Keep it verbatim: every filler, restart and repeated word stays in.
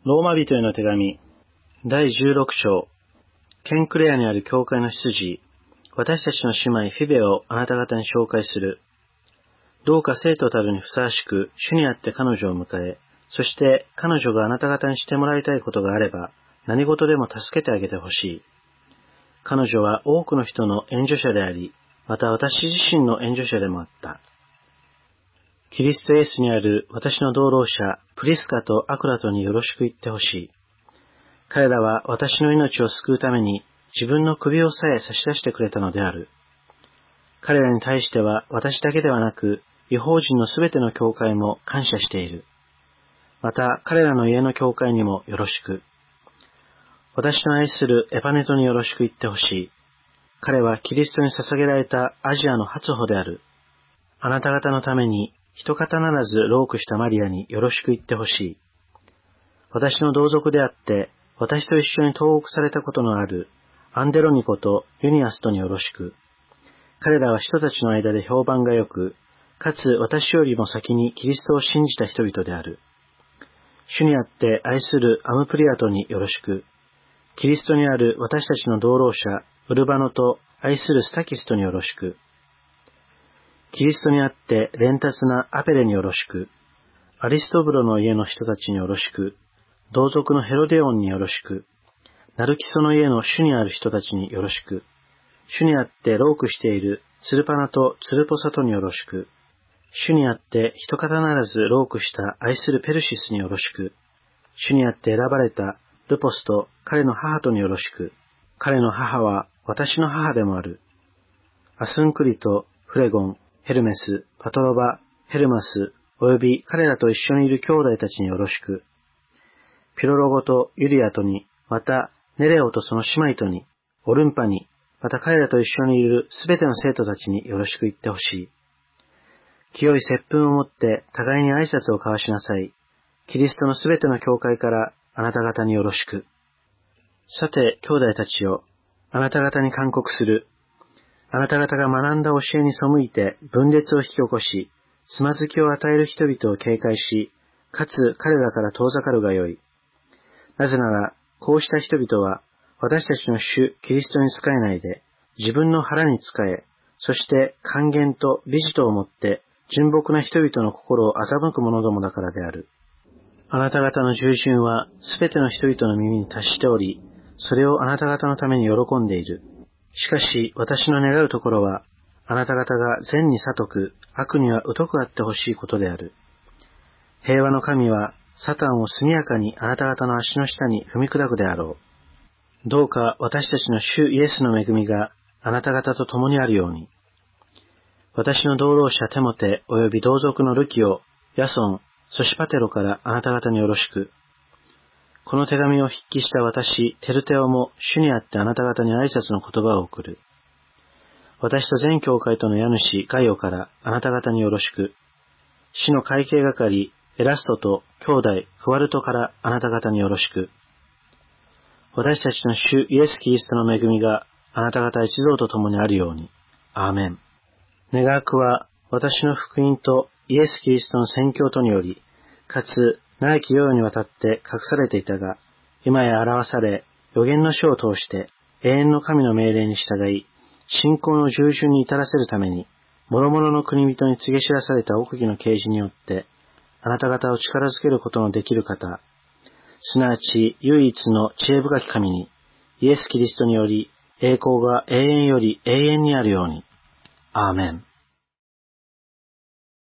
ローマ人への手紙だいじゅうろく章。ケンクレアにある教会の執事、私たちの姉妹フィベをあなた方に紹介する。どうか生徒たるにふさわしく主にあって彼女を迎え、そして彼女があなた方にしてもらいたいことがあれば何事でも助けてあげてほしい。彼女は多くの人の援助者であり、また私自身の援助者でもあった。キリストイエスにある私の同労者プリスカとアクラトによろしく言ってほしい。彼らは私の命を救うために自分の首をさえ差し出してくれたのである。彼らに対しては私だけではなく、異邦人のすべての教会も感謝している。また彼らの家の教会にもよろしく。私の愛するエパネトによろしく言ってほしい。彼はキリストに捧げられたアジアの初歩である。あなた方のために一方ならず労苦したマリアによろしく言ってほしい。私の同族であって、私と一緒に投獄されたことのあるアンデロニコとユニアスとによろしく。彼らは人たちの間で評判が良く、かつ私よりも先にキリストを信じた人々である。主にあって愛するアムプリアトによろしく。キリストにある私たちの同労者ウルバノと愛するスタキストによろしく。キリストにあって連達なアペレによろしく。アリストブロの家の人たちによろしく。同族のヘロデオンによろしく。ナルキソの家の主にある人たちによろしく。主にあって労苦しているツルパナとツルポサとによろしく。主にあって一方ならず労苦した愛するペルシスによろしく。主にあって選ばれたルポスと彼の母とによろしく。彼の母は私の母でもある。アスンクリとフレゴン、ヘルメス、パトロバ、ヘルマス、および彼らと一緒にいる兄弟たちによろしく。ピロロゴとユリアとに、またネレオとその姉妹とに、オルンパに、また彼らと一緒にいるすべての生徒たちによろしく言ってほしい。清い接吻をもって互いに挨拶を交わしなさい。キリストのすべての教会からあなた方によろしく。さて、兄弟たちよ、あなた方に勧告する。あなた方が学んだ教えに背いて分裂を引き起こし、つまずきを与える人々を警戒し、かつ彼らから遠ざかるがよい。なぜなら、こうした人々は、私たちの主キリストに仕えないで、自分の腹に仕え、そして還元と美事とをもって、純朴な人々の心を欺く者どもだからである。あなた方の従順は、すべての人々の耳に達しており、それをあなた方のために喜んでいる。しかし、私の願うところは、あなた方が善に聡く、悪には疎くあってほしいことである。平和の神は、サタンを速やかにあなた方の足の下に踏み砕くであろう。どうか私たちの主イエスの恵みがあなた方と共にあるように。私の同労者テモテおよび同族のルキオ、ヤソン、ソシパテロからあなた方によろしく。この手紙を筆記した私、テルテオも主にあってあなた方に挨拶の言葉を送る。私と全教会との家主ガイオからあなた方によろしく。市の会計係エラストと兄弟クワルトからあなた方によろしく。私たちの主イエス・キリストの恵みがあなた方一同と共にあるように。アーメン。願わくは私の福音とイエス・キリストの宣教とにより、かつ長き世にわたって隠されていたが、今や表され、預言の書を通して永遠の神の命令に従い、信仰の従順に至らせるために、諸々の国人に告げ知らされた奥義の啓示によって、あなた方を力づけることのできる方、すなわち唯一の知恵深き神に、イエス・キリストにより栄光が永遠より永遠にあるように。アーメン。